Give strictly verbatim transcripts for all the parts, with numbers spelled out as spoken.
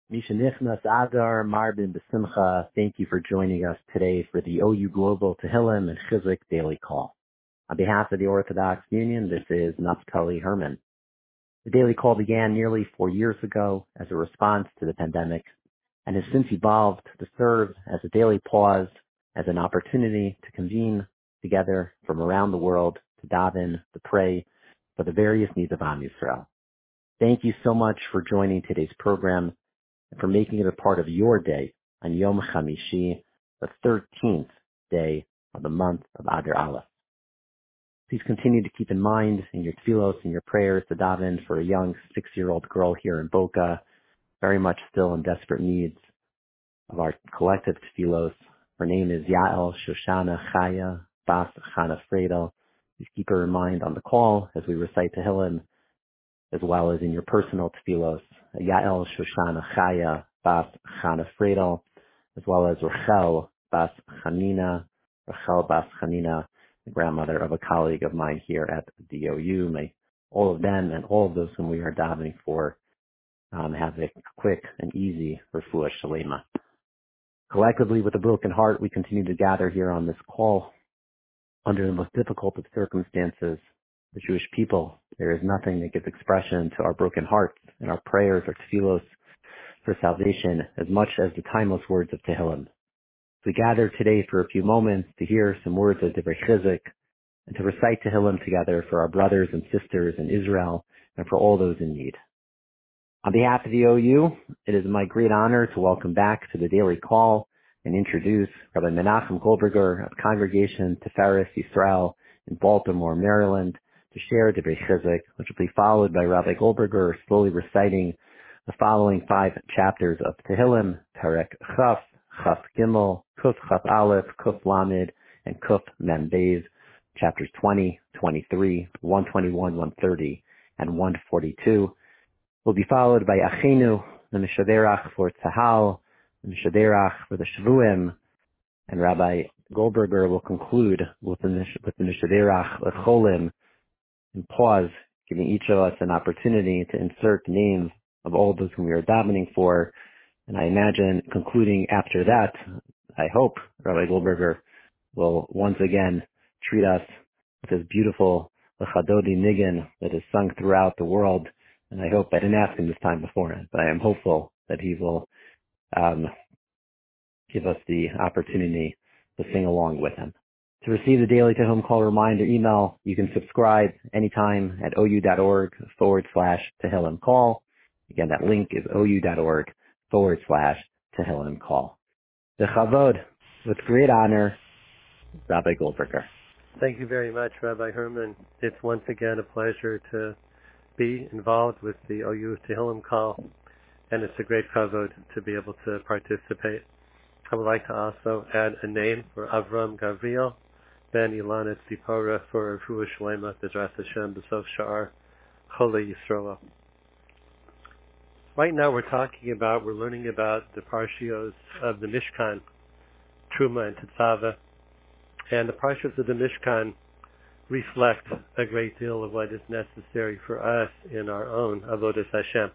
Mishanichnas Adar Marbin Besimcha, thank you for joining us today for the O U Global Tehillim and Chizuk Daily Call. On behalf of the Orthodox Union, this is Naftali Herman. The Daily Call began nearly four years ago as a response to the pandemic and has since evolved to serve as a daily pause, as an opportunity to convene together from around the world to daven, to pray for the various needs of Am Yisrael. Thank you so much for joining today's program and for making it a part of your day on Yom Chamishi, the thirteenth day of the month of Adar Aleph. Please continue to keep in mind in your tefillos and your prayers to daven for a young six-year-old girl here in Boca, very much still in desperate needs of our collective tefillos. Her name is Yael Shoshana Chaya Bas Chana Fredel. Please keep her in mind on the call as we recite Tehillim, as well as in your personal tefillos. Yael Shoshana Chaya Bas Chana Fredel, as well as Rachel Bas Chanina, Rachel Bas Chanina, the grandmother of a colleague of mine here at the O U. May all of them and all of those whom we are davening for um, have a quick and easy refuah shalema. Collectively, with a broken heart, we continue to gather here on this call under the most difficult of circumstances. The Jewish people, there is nothing that gives expression to our broken hearts and our prayers, our tefillos for salvation as much as the timeless words of Tehillim. We gather today for a few moments to hear some words of Divrei Chizuk and to recite Tehillim together for our brothers and sisters in Israel and for all those in need. On behalf of the O U, it is my great honor to welcome back to the Daily Call and introduce Rabbi Menachem Goldberger of Congregation Tiferes Yisrael in Baltimore, Maryland, to share Divrei Chizuk, which will be followed by Rabbi Goldberger slowly reciting the following five chapters of Tehillim, Perek Chaf, Chaf Gimel, Kuf Chaf Aleph, Kuf Lamed, and Kuf Mem Beis, chapters twenty, twenty-three, one twenty-one, one thirty, and one forty-two. Will be followed by Achenu, the Mishaderach for Tzahal, the Mishaderach for the Shvuim, and Rabbi Goldberger will conclude with the, with the Mishaderach Lecholim, and pause, giving each of us an opportunity to insert names of all those whom we are davening for. And I imagine concluding after that, I hope Rabbi Goldberger will once again treat us with this beautiful Lechadodi Niggin that is sung throughout the world. And I hope, I didn't ask him this time beforehand, but I am hopeful that he will um, give us the opportunity to sing along with him. To receive the Daily Tehillim Call reminder email, you can subscribe anytime at ou.org forward slash Tehillim Call. Again, that link is ou.org forward slash Tehillim Call. The Chavod, with great honor, Rabbi Goldberger. Thank you very much, Rabbi Herman. It's once again a pleasure to be involved with the O U Tehillim Call, and it's a great kavod to be able to participate. I would like to also add a name for Avram Gavriel ben Ilana Tzipora for Refuah Shlema B'ezras Hashem B'sof Sha'ar Chole Yisroel. Right now we're talking about, we're learning about the parshios of the Mishkan, Truma and Tetzaveh, and the parshios of the Mishkan reflect a great deal of what is necessary for us in our own Avodas Hashem.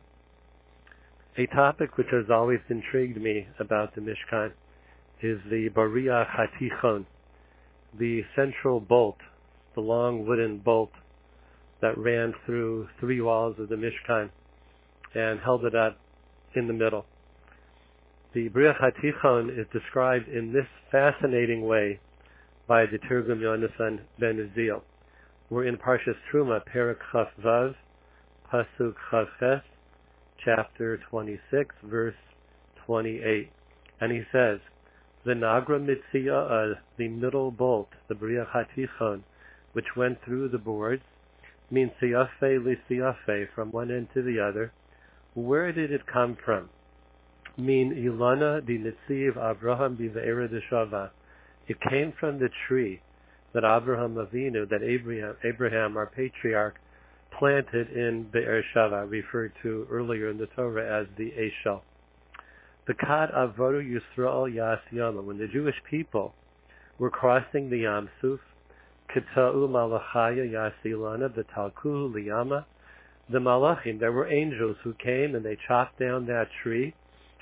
A topic which has always intrigued me about the Mishkan is the Bariach HaTichon, the central bolt, the long wooden bolt that ran through three walls of the Mishkan and held it up in the middle. The Bariach HaTichon is described in this fascinating way by the Tirgum Yonasan ben Uziel. We're in Parshas Truma, Perek Chaf Vav, Pasuk Chaf Ches, chapter twenty-six, verse twenty-eight. And he says, the Nagra Mitziyah, the middle bolt, the Bariach HaTichon, which went through the boards, means Siyafe li Siyafe, from one end to the other. Where did it come from? Mean Ilana di Nitziv Avraham bi Ve'era de Shava. It came from the tree that Abraham Avinu, that Abraham, Abraham, our patriarch, planted in Be'er Shava, referred to earlier in the Torah as the Eshel. The Kad Avodu Yisrael Yas Yama, when the Jewish people were crossing the Yam Suf, Kita'u Malachaya Yas Ilana V'talkuhu Liyama, the Malachim, there were angels who came and they chopped down that tree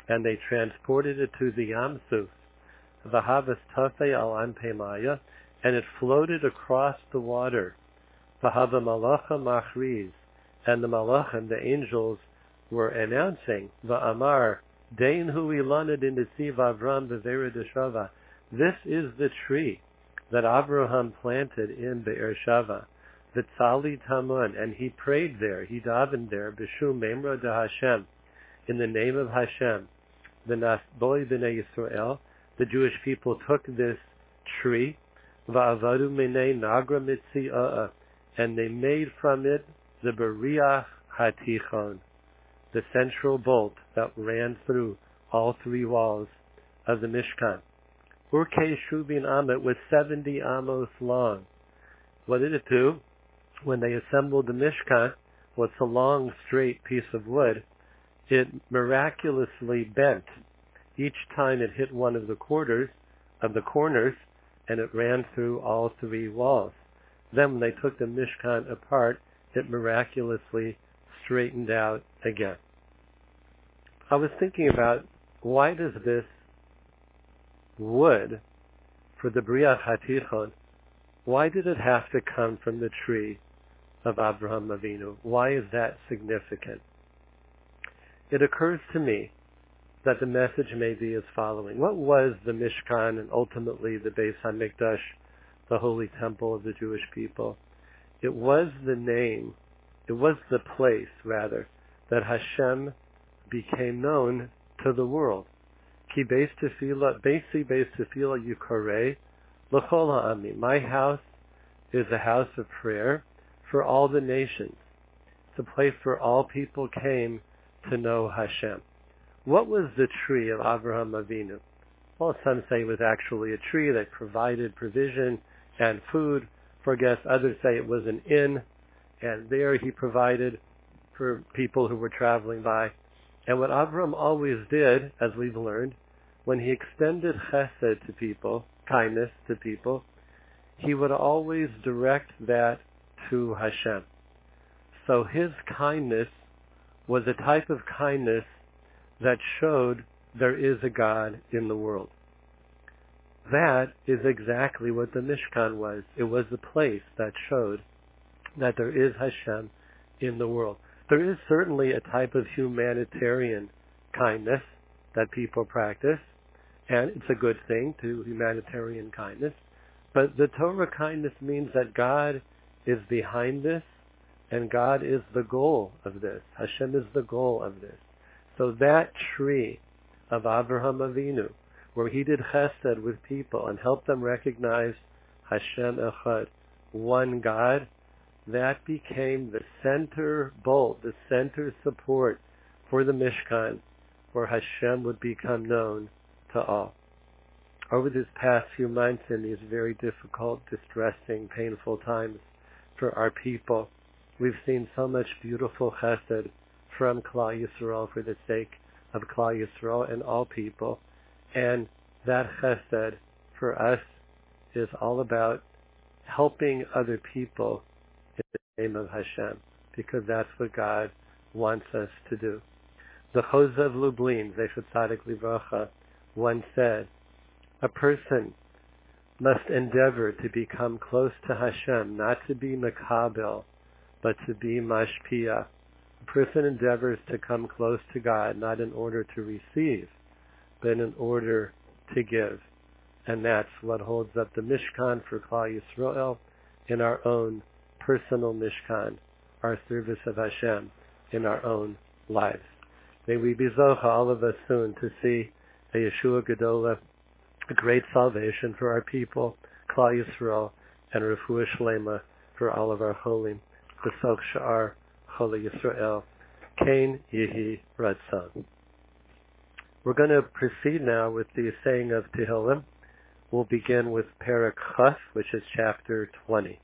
and they transported it to the Yam Suf, V'havas tafei al anpei maya, and it floated across the water. V'hava malacha machriz, and the malachim, the angels, were announcing, V'amar, dein hu ilanad in the Nesiv Avram b'Ve'er Shava. This is the tree that Abraham planted in Be'er Shava. V'tzali tamun, and he prayed there, he davened there, b'shum memra de Hashem, in the name of Hashem. V'nasboi b'nei Yisrael, the Jewish people took this tree, va'avadu minei nagra mitzi'ah, and they made from it the Beriach HaTichon, the central bolt that ran through all three walls of the Mishkan. Urkei Shubin Amit was seventy amos long. What did it do? When they assembled the Mishkan, what's a long, straight piece of wood, it miraculously bent each time it hit one of the quarters of the corners, and it ran through all three walls. Then when they took the Mishkan apart, it miraculously straightened out again. I was thinking about, why does this wood for the Beriach HaTichon, why did it have to come from the tree of Abraham Avinu? Why is that significant? It occurs to me that the message may be as following. What was the Mishkan and ultimately the Beis HaMikdash, the holy temple of the Jewish people? It was the name, it was the place, rather, that Hashem became known to the world. Ki beis tefillah, beisi beis tefillah yukarei l'chol ha'amim. My house is a house of prayer for all the nations. It's a place where all people came to know Hashem. What was the tree of Abraham Avinu? Well, some say it was actually a tree that provided provision and food for guests. Others say it was an inn, and there he provided for people who were traveling by. And what Abraham always did, as we've learned, when he extended chesed to people, kindness to people, he would always direct that to Hashem. So his kindness was a type of kindness that showed there is a God in the world. That is exactly what the Mishkan was. It was the place that showed that there is Hashem in the world. There is certainly a type of humanitarian kindness that people practice, and it's a good thing to humanitarian kindness. But the Torah kindness means that God is behind this, and God is the goal of this. Hashem is the goal of this. So that tree of Avraham Avinu, where he did chesed with people and helped them recognize Hashem Echad, one God, that became the center bolt, the center support for the Mishkan, where Hashem would become known to all. Over this past few months, in these very difficult, distressing, painful times for our people, we've seen so much beautiful chesed from Klal Yisrael for the sake of Klal Yisrael and all people. And that chesed for us is all about helping other people in the name of Hashem, because that's what God wants us to do. The Chozav Lublin, Zechat Tzadik Livracha, once said, a person must endeavor to become close to Hashem, not to be Makabel, but to be Mashpia. A person endeavors to come close to God, not in order to receive, but in order to give. And that's what holds up the Mishkan for Klal Yisrael in our own personal Mishkan, our service of Hashem in our own lives. May we be zocha, all of us, soon to see a Yeshua Gedola, a great salvation for our people, Klal Yisrael, and Refuah Shlema for all of our cholim. B'sok Sha'ar Choli Yisrael, Kain Yehi Ratzon. We're going to proceed now with the saying of Tehillim. We'll begin with Perek Chaf, which is chapter twenty.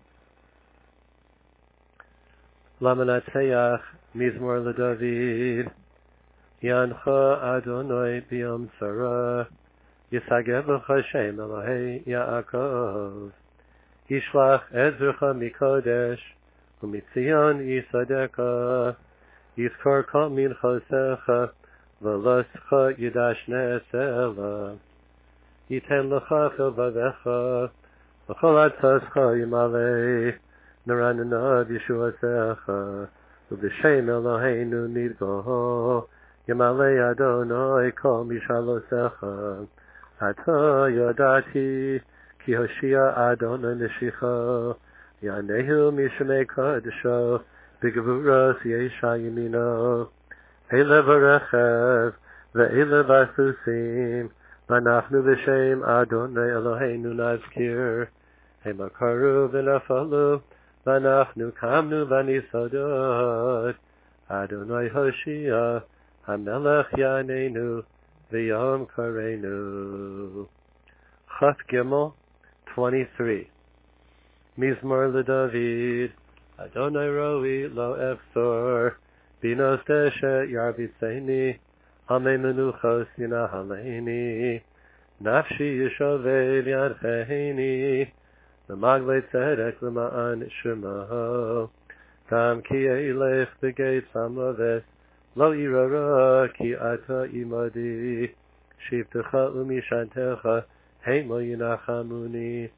Lamanatseach Mizmor LeDavid Yancha Adonai B'yom Tzara Yisagev L'Chashem Elohei Yaakov Yishlach Ezrecha Mikodesh Umitzion Yisadeka Yizkor Kol Minchosecha V'loscha yidash ne'esela. Yiten l'cha chil vavecha. V'chol atzascha yimalei. Narananav Yeshuasecha. V'b'shem Eloheinu nidgo. Yimalei Adonai kol mishalosecha. Ata yodati. Ki Hoshia Adonai Neshicha. Yanehu mishmei kadesho. B'gevuros yesha yamino. Eile v'rechev. Ve'eile v'asusim. V'anachnu b'shem Adonai Eloheinu nazkir. Hemakaru v'nafalu. V'anachnu kamnu v'nisodot. Adonai Hoshia. HaMelech Yanenu. V'yom karenu. Chaf Gimel twenty-three. Mizmor LeDavid. Adonai Roi lo efsor. Binos deshet yarbitzeni. Ame menuchos yinahaleni. Nafshi yishovel yadcheni. L'magle tzedek l'ma'an shemaho. Kam ki eilech b'geit samlaves. Lo irara ki ata imadi. Shivtecha umishantecha. Heimo yinachamuni.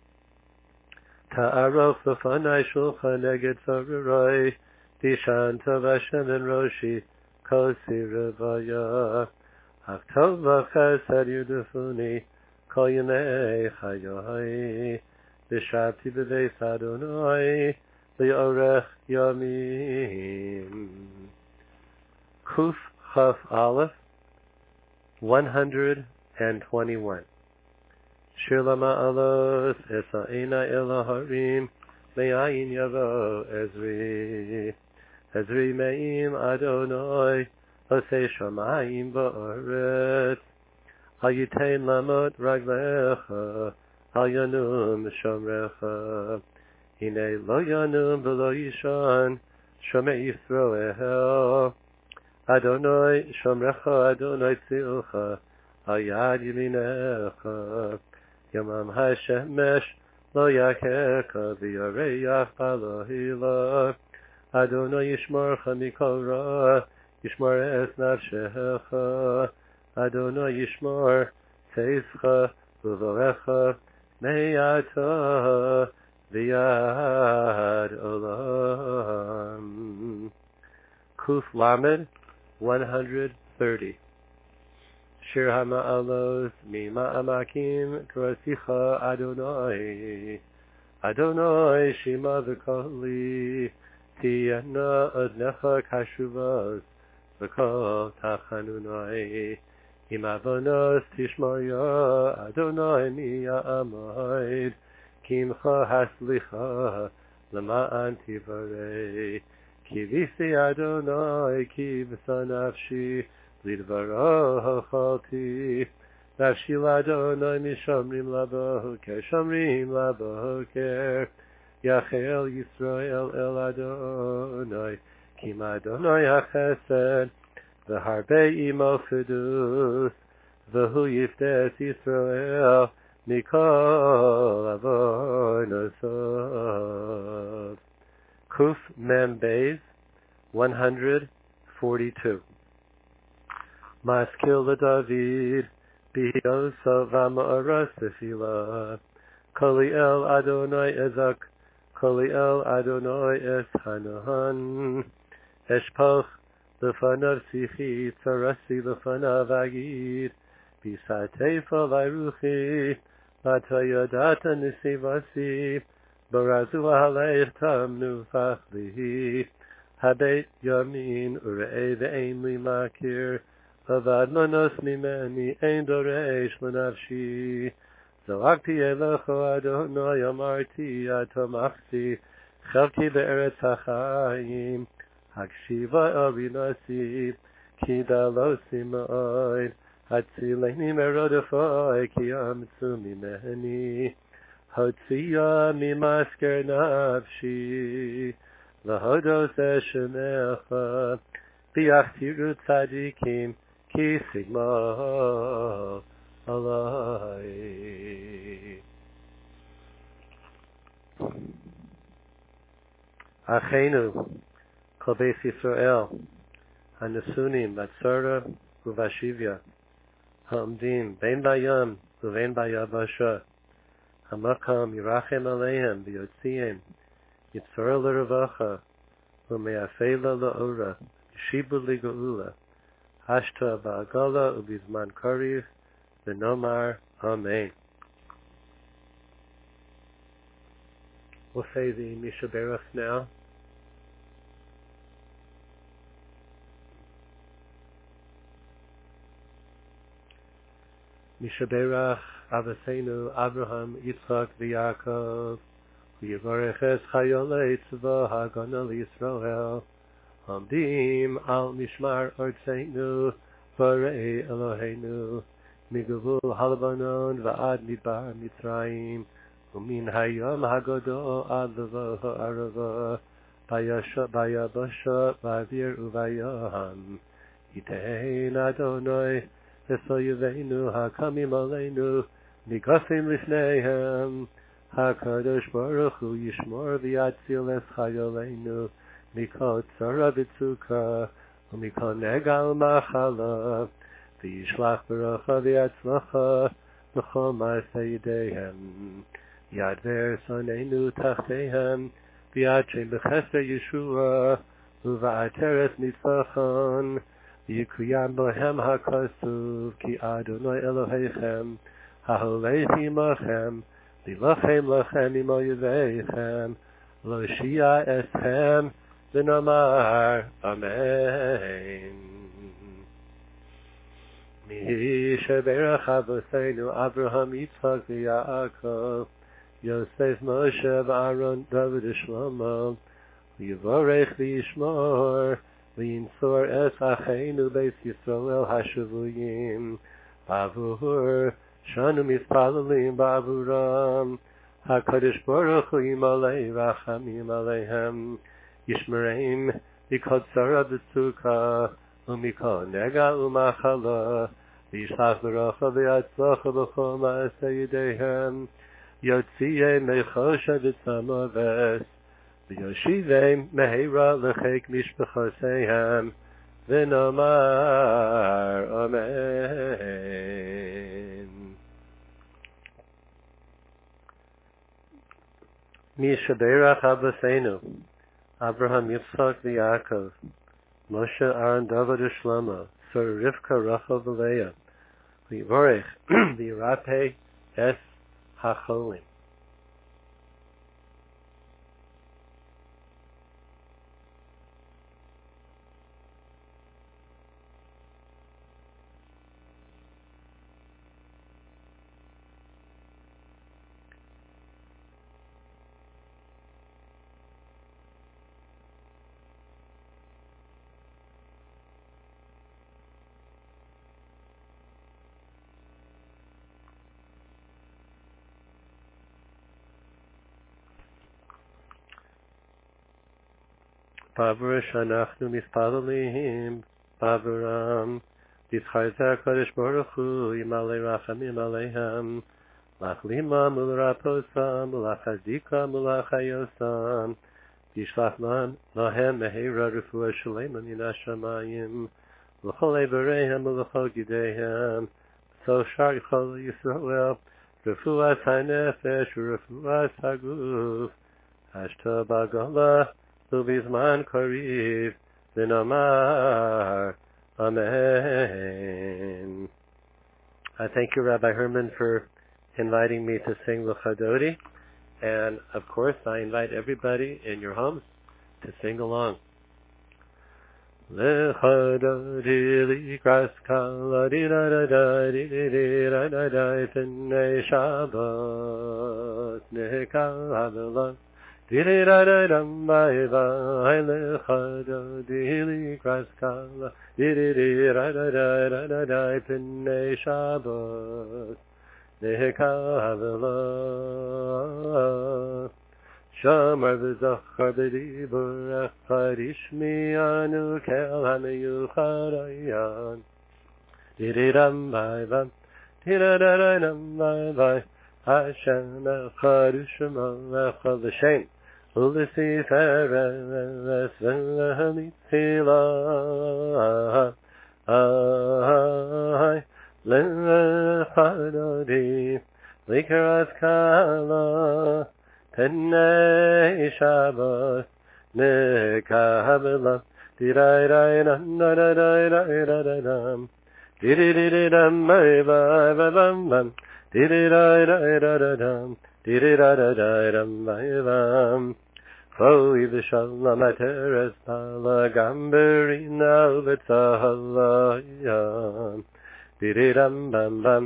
Ta'aroch v'fanai shulchan neged tzaruroi. Dishan tov Hashem en roshi. Kosi revaya. Achtov v'chesed yudufuni. Kol yemei chayoi. V'shavti b'beis Adonai. Li'orech yamim. Kuf Chaf Aleph. one hundred twenty-one. Shir Lama'alos Esa'ena Eloharim Me'ayin Yavo Ezri Ezri Me'im Adonai Osei Shamayim Ba'aretz Al Yitain Lamot Raglecha Al Yanum Shomrecha Hine Lo Yanum V'lo Yishan Shomei Yisroel Adonai Shomrecha Adonai Tzilcha Al Yad Yiminecha Yamam HaShemesh Lo Yakeka V'Yareach Palohila Adonai Yishmarcha Mikol Ra Yishmar Es Nafshecha Adonai Yishmar Teischa Uvorecha Me'ata V'Yad Olam. Kuf Lamed one hundred thirty. Shir HaMa'alos Mima Amakim Krasicha Adonai Adonai Shema V'Koli Tiyana Adnecha Kashuvos V'Kol Tachanunai Imavonos Tishmarya Adonai Miya Amaid Kimcha Haslicha Lama'an Tivarei Kivisi Adonai Kivsa Nafshi Lidvaro Chalti Nafshi Ladonai Mishamrim Laboker Shamrim Laboker Yachel Yisrael El Adonai Kim Adonai HaChesed V'Harbe Imo Fidus V'Hu Yiftes Yisrael Mikol Avonosov. Kuf Mem Beis one hundred forty-two. Maskil LeDavid B'Yosav V'Ma'aras Tefila Koli El Adonai Ezak Koli El Adonai Es Hanahan Eshpach L'fanav Sichi Tzarasi L'fanav Agid B'Satefa V'Ruchi Latayadata Nisivasi Barazu Aleich Tamnu Fachlihi Habet Yamin Urei Ve'ein Li Makir Avad Manos Mimeni Ein Doresh L'Nafshi Zalakti Elecho Adonai Amarti Atomachti Chavti Be'eretz HaChaim Hakshiva Arinasi Kidalosi Ma'oid Hatzileni Merodafai Ki Amtsu Mimeni Hotziya Mimasker Nafshi Lahodos Eshemecha Biachtiru Tzadikim Ki Sigma Alai Achenu Kol Beis Yisrael Hanesunim Batzara uvashivya, hamdim ben bayam uven bayabasha, hamakam yirachem aleihem v'yotziim, yitzor l'revacha, u'me'afela la'ora, yishibu li'geula, hashta ba'agala ubizman kariv, v'nomar amen. We'll say the Misha Berach now. Misha Berach Avaseinu Abraham Yitzchak v'Yaakov v'Yivarech es Chayolei Tzva Hagana l'Yisrael Hamdim al Mishmar Artseinu Varei Eloheinu Migavul Halbanon v'ad Midbar Mitzrayim Umin Hayom Hagodo Ad Levo Ha'arava Bayasha Bayabasha Ba'avir Uvayam Yitein Adonai V'soyeveinu Hakamim Aleinu Nigasim Lifneihem HaKadosh Baruch Hu Yishmor V'yatzil Es Chayoleinu Mikol Tzara V'tzukah Umikol Nega U'machala V'yishlach Barucha V'yatzlacha V'chol Ma'aseh Yedeihem Yad Ve'ersoneinu Tachteihem V'yadchem B'chesed Yeshua Uva'ateres Nitzachon Yikuyam Bohem HaKasuv Ki Adonai Elohechem HaHolech Imachem Lilachem Lachem Imo Yeveichem Lo Shia Eshem V'nomar Amen. Misha Berach Avoseinu Abraham Yitzchak v'Yaakov Yosef Moshe v'Aaron David Shlomo Yivorech v'Yishmor v'Yinsor es Acheinu Beis Yisrael Hashavuyim Bavur Shanu Mispalalim Bavuram HaKadosh Baruch Hu Yimalei Rachamim Aleihem Yishmereim Mikol Tzara B'tzukah Umikol Nega U'machala V'yishlach B'racha V'yatzlacha B'chol Ma'aseh Yedeihem Yotziei Mechosha V'tzamaves V'yoshivei Meheira L'chek Mishpachoseihem V'nomar Amen. Misha Berach Avoseinu Abraham Yitzchak v'Yaakov Moshe Aaron David Shlomo Sor Rivka Rachel v'Leah V'Yivorech V'Yirapeh Es HaCholim. Bavush Anachnu Mispalalim Bavuram Yitzchayzeh HaKadosh Baruch Hu Yimalei Rachamim Aleihem Lachlima Mulraposam Mulachazika Mulachayosam Yishlach Lahem Meheira Refuah Shalema Min HaShamayim L'chol Eivareihem L'chol Gideihem So Shar Yichol Yisrael Refuah HaNefesh Refuah HaGuf Hashta B'Gala Ubizman Kariv V'nomar Amen. I thank you, Rabbi Herman, for inviting me to sing L'Chadodi, and of course I invite everybody in your homes to sing along. L'Chadodi Likras Kala Di Da Da Da Di Di Di Da Da Da P'nei Shabbat Nekal Havelah Dili da da dum bye bye L'Chadodi Likras Kala Dili di da da da da da da P'nei Shabbat Nekal Havelah Shamar v'zachar b'dibur echad ishmi'anu kel ha'meyuchad ayan Dili dum bye bye Dili da da dum bye bye Hashem echad u'shema echad l'shem U'l'siferes v'l'hamitzila Ay, lechadodi, likaras kala, Tennei Shabbos, nekabela, di-da-da-dam, da-da-da-da-da-da-dam, di-di-di-di-dam, ba-ba-ba-bam-bam, di-di-da-da-da-da-dam, di-di-da-da-da-dam, ba-bam. Choi v'shalom ateres pala gamberina v'tzahalayam, di-di-dam, bam-bam,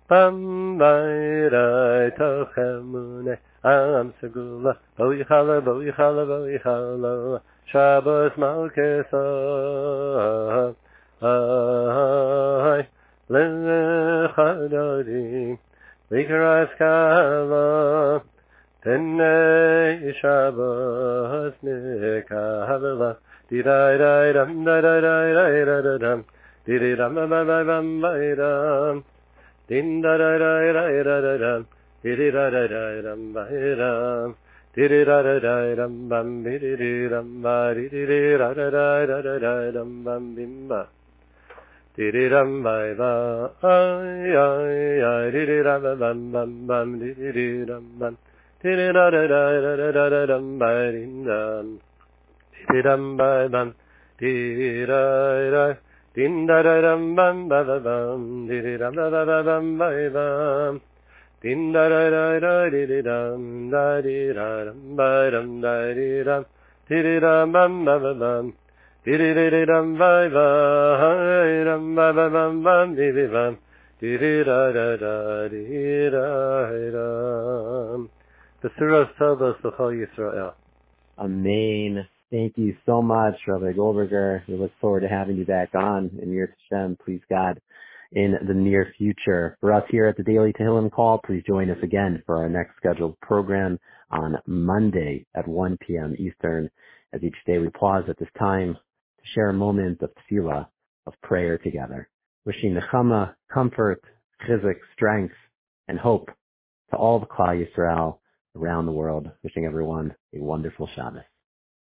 bam-bam, tochemune, Am segula, boichala, boichala, boichala, Shabbos malkesa, ay, lechadodi, likaras kala, Tennei Shabbos nekavela, di-da-da-dam, da-da-da-da-da-da-dam, di-di-dam-ba-ba-ba-bam-ba-dam, din-da-da-da-da-da-da-dam, di-di-da-da-da-dam, ba-dam, di-di-da-da-da-dam, bam, di-di-di-dam, ba, di-di-di-da-da-da-da-da-dam, bam, bim-ba. Di-di-dam, ba-ba, ay, ay, ay, di-di-da-ba-bam, bam, bam, di-di-di-dam, bam, di-di-da-da-da-da-da-da-dam, ba-din-dam, di-di-dam, ba-bam, di-da-da, din-da-da-dam, bam, ba-ba-bam, di-di-dam, ba-ba-ba-bam, ba-bam, din-da-da-da-da-di-di-dam, da-di-da-dam, ba-dam, da-di-dam, di-di-dam, bam, ba-ba-bam, di-di-di-di-dam, ba-ba-dam, ba-ba-bam, bam, di-di-bam, di-di-da-da-da-di-da-dam. B'suras Tovos L'chol Yisrael. Amen. Thank you so much, Rabbi Goldberger. We look forward to having you back on in Yirtzeh Hashem, please God, in the near future. For us here at the Daily Tehillim Call, please join us again for our next scheduled program on Monday at one p.m. Eastern. As each day we pause at this time to share a moment of tefillah, of prayer together. Wishing nechama, comfort, chizuk, strength, and hope to all the Klal Yisrael around the world. Wishing everyone a wonderful Shabbos.